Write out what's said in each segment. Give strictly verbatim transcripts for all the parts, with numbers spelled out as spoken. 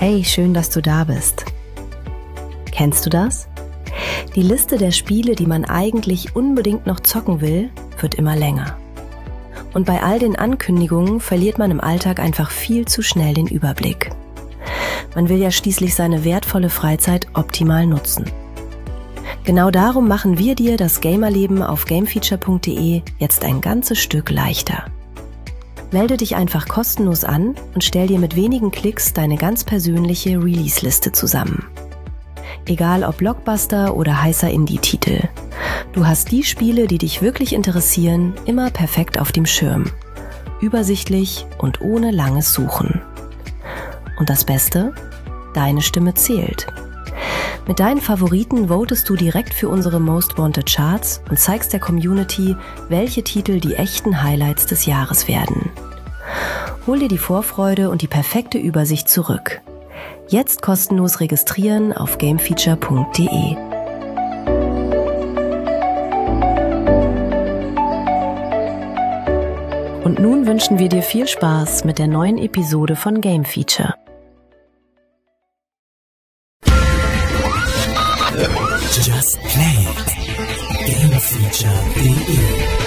Hey, schön, dass du da bist. Kennst du das? Die Liste der Spiele, die man eigentlich unbedingt noch zocken will, wird immer länger. Und bei all den Ankündigungen verliert man im Alltag einfach viel zu schnell den Überblick. Man will ja schließlich seine wertvolle Freizeit optimal nutzen. Genau darum machen wir dir das Gamerleben auf gamefeature punkt de jetzt ein ganzes Stück leichter. Melde dich einfach kostenlos an und stell dir mit wenigen Klicks deine ganz persönliche Release-Liste zusammen. Egal ob Blockbuster oder heißer Indie-Titel. Du hast die Spiele, die dich wirklich interessieren, immer perfekt auf dem Schirm. Übersichtlich und ohne langes Suchen. Und das Beste? Deine Stimme zählt. Mit deinen Favoriten votest du direkt für unsere Most Wanted Charts und zeigst der Community, welche Titel die echten Highlights des Jahres werden. Hol dir die Vorfreude und die perfekte Übersicht zurück. Jetzt kostenlos registrieren auf gamefeature punkt de. Und nun wünschen wir dir viel Spaß mit der neuen Episode von Game Feature. Just Play It. gamefeature punkt de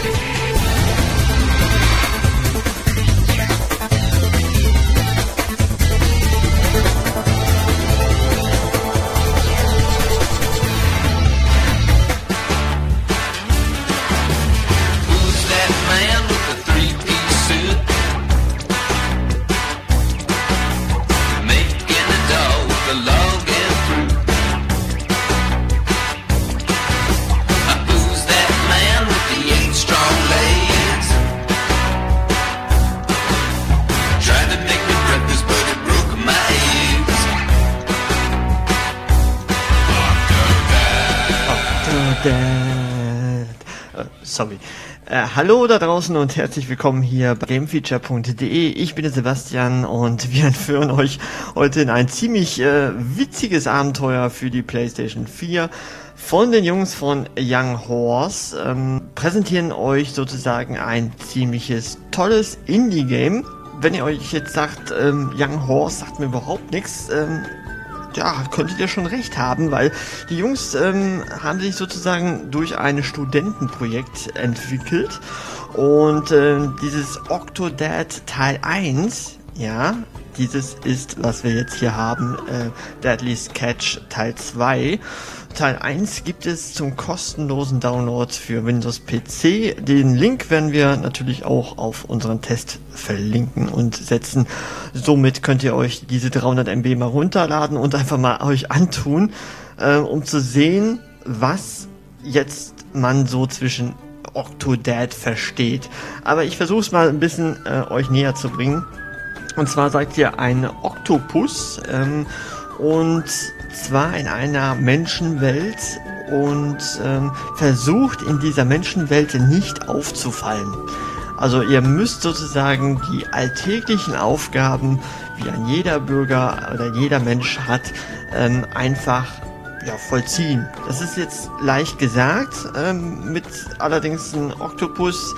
Sorry. Äh, hallo da draußen und herzlich willkommen hier bei gamefeature punkt de. Ich bin der Sebastian und wir entführen euch heute in ein ziemlich äh, witziges Abenteuer für die PlayStation vier von den Jungs von Young Horse. Ähm, präsentieren euch sozusagen ein ziemliches tolles Indie-Game. Wenn ihr euch jetzt sagt, ähm, Young Horse sagt mir überhaupt nichts, ähm, ja, könntet ihr schon recht haben, weil die Jungs ähm, haben sich sozusagen durch ein Studentenprojekt entwickelt und äh, dieses Octodad Teil eins, ja, dieses ist, was wir jetzt hier haben, äh, Deadliest Catch Teil zwei. Teil eins gibt es zum kostenlosen Download für Windows P C. Den Link werden wir natürlich auch auf unseren Test verlinken und setzen. Somit könnt ihr euch diese dreihundert Megabyte mal runterladen und einfach mal euch antun, äh, um zu sehen, was jetzt man so zwischen Octodad versteht. Aber ich versuche es mal ein bisschen äh, euch näher zu bringen. Und zwar seid ihr ein Oktopus ähm, und zwar in einer Menschenwelt und ähm, versucht in dieser Menschenwelt nicht aufzufallen. Also ihr müsst sozusagen die alltäglichen Aufgaben, wie ein jeder Bürger oder jeder Mensch hat, ähm, einfach ja, vollziehen. Das ist jetzt leicht gesagt, ähm, mit allerdings ein Oktopus.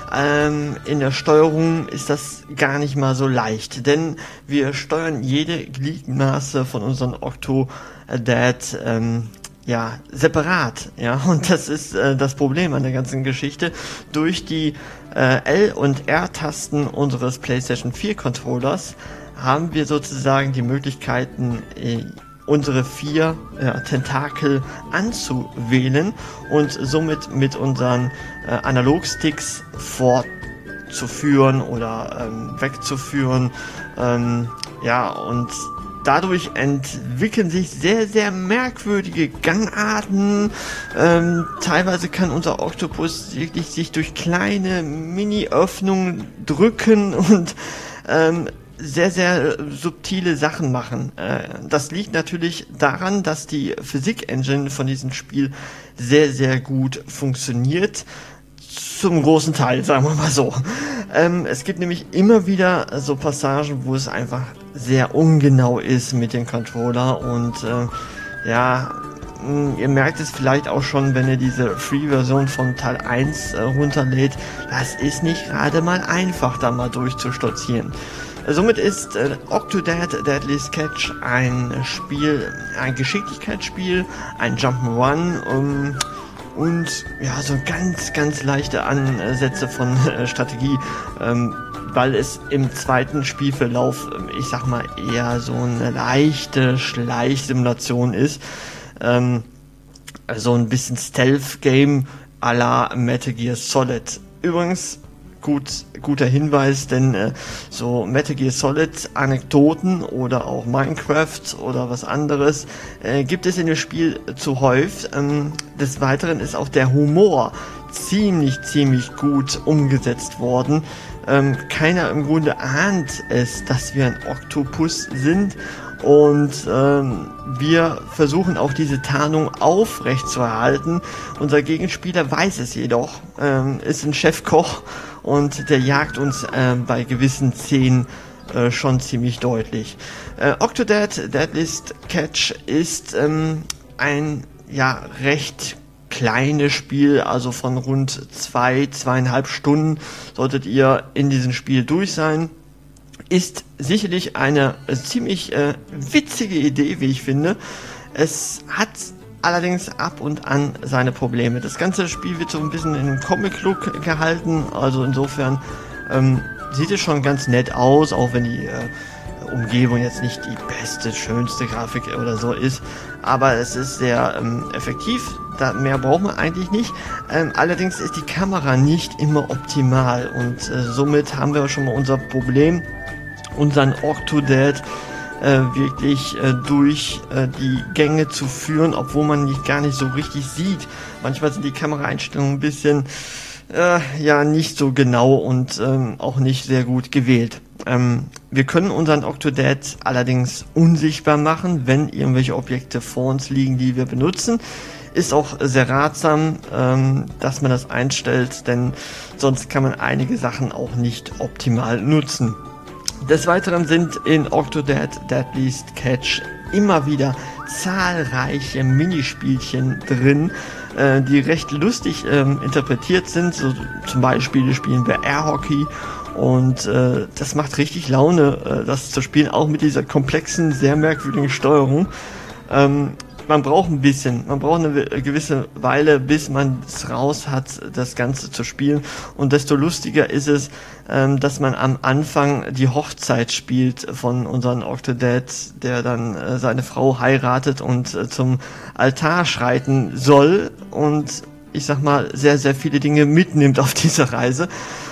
Ähm, in der Steuerung ist das gar nicht mal so leicht, denn wir steuern jede Gliedmaße von unseren Octodad ähm, ja, separat, ja, und das ist äh, das Problem an der ganzen Geschichte. Durch die äh, L- und R-Tasten unseres PlayStation vier Controllers haben wir sozusagen die Möglichkeiten, äh, unsere vier ja, Tentakel anzuwählen und somit mit unseren äh, Analogsticks fortzuführen oder ähm, wegzuführen. Ähm, ja, und dadurch entwickeln sich sehr, sehr merkwürdige Gangarten. Ähm, teilweise kann unser Oktopus wirklich sich durch kleine Mini-Öffnungen drücken und ähm, sehr, sehr subtile Sachen machen. Äh, das liegt natürlich daran, dass die Physik-Engine von diesem Spiel sehr, sehr gut funktioniert. Zum großen Teil, sagen wir mal so. Ähm, es gibt nämlich immer wieder so Passagen, wo es einfach sehr ungenau ist mit dem Controller und äh, ja, mh, ihr merkt es vielleicht auch schon, wenn ihr diese Free-Version von Teil eins äh, runterlädt. Das ist nicht gerade mal einfach, da mal durchzustolzieren. Somit ist äh, Octodad Deadliest Catch ein Spiel, ein Geschicklichkeitsspiel, ein Jump'n'Run um, und ja, so ganz, ganz leichte Ansätze von äh, Strategie, ähm, weil es im zweiten Spielverlauf, ich sag mal, eher so eine leichte Schleichsimulation ist. Ähm, so ein bisschen Stealth-Game à la Metal Gear Solid. Übrigens, gut, guter Hinweis, denn äh, so Metal Gear Solid Anekdoten oder auch Minecraft oder was anderes äh, gibt es in dem Spiel zu häufig. Ähm, des Weiteren ist auch der Humor ziemlich, ziemlich gut umgesetzt worden. Ähm, keiner im Grunde ahnt es, dass wir ein Oktopus sind. Und ähm, wir versuchen auch diese Tarnung aufrecht zu erhalten. Unser Gegenspieler weiß es jedoch, ähm, ist ein Chefkoch und der jagt uns äh, bei gewissen Szenen äh, schon ziemlich deutlich. Äh, Octodad Deadliest Catch ist ähm, ein ja recht kleines Spiel, also von rund zwei, zweieinhalb Stunden solltet ihr in diesem Spiel durch sein. Ist sicherlich eine äh, ziemlich äh, witzige Idee, wie ich finde. Es hat allerdings ab und an seine Probleme. Das ganze Spiel wird so ein bisschen in einem Comic-Look gehalten, also insofern ähm, sieht es schon ganz nett aus, auch wenn die äh, Umgebung jetzt nicht die beste, schönste Grafik oder so ist, aber es ist sehr ähm, effektiv. Da mehr braucht man eigentlich nicht. Ähm, allerdings ist die Kamera nicht immer optimal und äh, somit haben wir schon mal unser Problem, unseren Octodad äh, wirklich äh, durch äh, die Gänge zu führen, obwohl man nicht gar nicht so richtig sieht. Manchmal sind die Kameraeinstellungen ein bisschen äh, ja nicht so genau und ähm, auch nicht sehr gut gewählt. Ähm, wir können unseren Octodad allerdings unsichtbar machen, wenn irgendwelche Objekte vor uns liegen, die wir benutzen. Ist auch sehr ratsam, ähm, dass man das einstellt, denn sonst kann man einige Sachen auch nicht optimal nutzen. Des Weiteren sind in Octodad Deadliest Catch immer wieder zahlreiche Minispielchen drin, äh, die recht lustig ähm, interpretiert sind. So, zum Beispiel spielen wir Air Hockey und äh, das macht richtig Laune, äh, das zu spielen, auch mit dieser komplexen, sehr merkwürdigen Steuerung. Ähm, Man braucht ein bisschen, man braucht eine gewisse Weile, bis man es raus hat, das Ganze zu spielen. Und desto lustiger ist es, ähm, dass man am Anfang die Hochzeit spielt von unserem Octodad, der dann äh, seine Frau heiratet und äh, zum Altar schreiten soll. Und ich sag mal, sehr, sehr viele Dinge mitnimmt auf dieser Reise.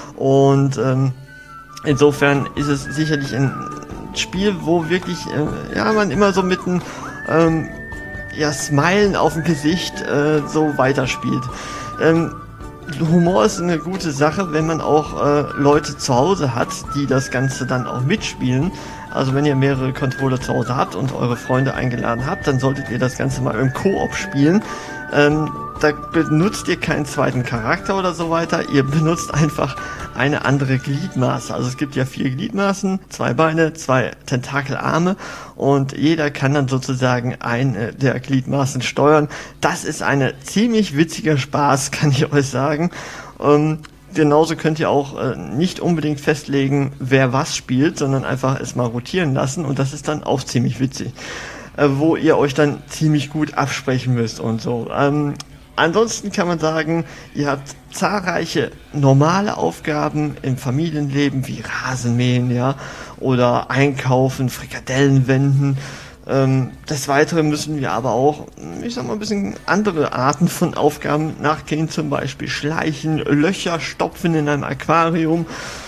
Und ähm, insofern ist es sicherlich ein Spiel, wo wirklich, äh, ja, man immer so mit einem ähm, ja, Smilen auf dem Gesicht äh, so weiterspielt. Ähm, Humor ist eine gute Sache, wenn man auch äh, Leute zu Hause hat, die das Ganze dann auch mitspielen. Also wenn ihr mehrere Controller zu Hause habt und eure Freunde eingeladen habt, dann solltet ihr das Ganze mal im Koop spielen. Ähm, da benutzt ihr keinen zweiten Charakter oder so weiter, ihr benutzt einfach eine andere Gliedmaße. Also es gibt ja vier Gliedmaßen, zwei Beine, zwei Tentakelarme und jeder kann dann sozusagen eine der Gliedmaßen steuern. Das ist eine ziemlich witziger Spaß, kann ich euch sagen. Ähm, genauso könnt ihr auch äh, nicht unbedingt festlegen, wer was spielt, sondern einfach es mal rotieren lassen und das ist dann auch ziemlich witzig. Äh, wo ihr euch dann ziemlich gut absprechen müsst und so. Ähm, ansonsten kann man sagen, ihr habt zahlreiche normale Aufgaben im Familienleben, wie Rasenmähen, ja, oder Einkaufen, Frikadellen wenden. Ähm, des Weiteren müssen wir aber auch, ich sag mal, ein bisschen andere Arten von Aufgaben nachgehen, zum Beispiel Schleichen, Löcher stopfen in einem Aquarium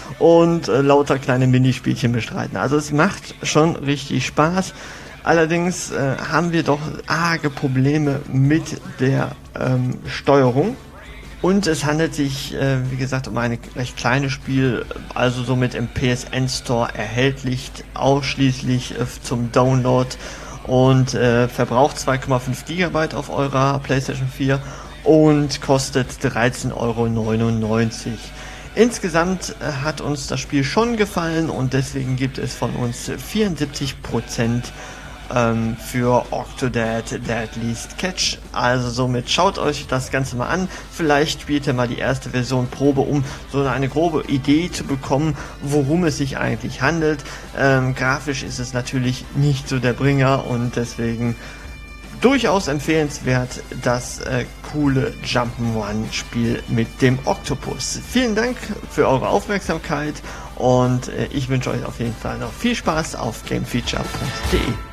und äh, lauter kleine Minispielchen bestreiten. Also es macht schon richtig Spaß. Allerdings äh, haben wir doch arge Probleme mit der ähm, Steuerung. Und es handelt sich, äh, wie gesagt, um ein recht kleines Spiel, also somit im P S N Store erhältlich, ausschließlich äh, zum Download und äh, verbraucht zwei Komma fünf Gigabyte auf eurer PlayStation vier und kostet dreizehn Euro neunundneunzig. Insgesamt äh, hat uns das Spiel schon gefallen und deswegen gibt es von uns vierundsiebzig Prozent ähm, für Octodad Dead Least Catch. Also somit schaut euch das Ganze mal an. Vielleicht spielt ihr mal die erste Version Probe, um so eine grobe Idee zu bekommen, worum es sich eigentlich handelt. Ähm, grafisch ist es natürlich nicht so der Bringer und deswegen durchaus empfehlenswert, das äh, coole Jump'n'Run-Spiel mit dem Oktopus. Vielen Dank für eure Aufmerksamkeit und äh, ich wünsche euch auf jeden Fall noch viel Spaß auf gamefeature punkt de.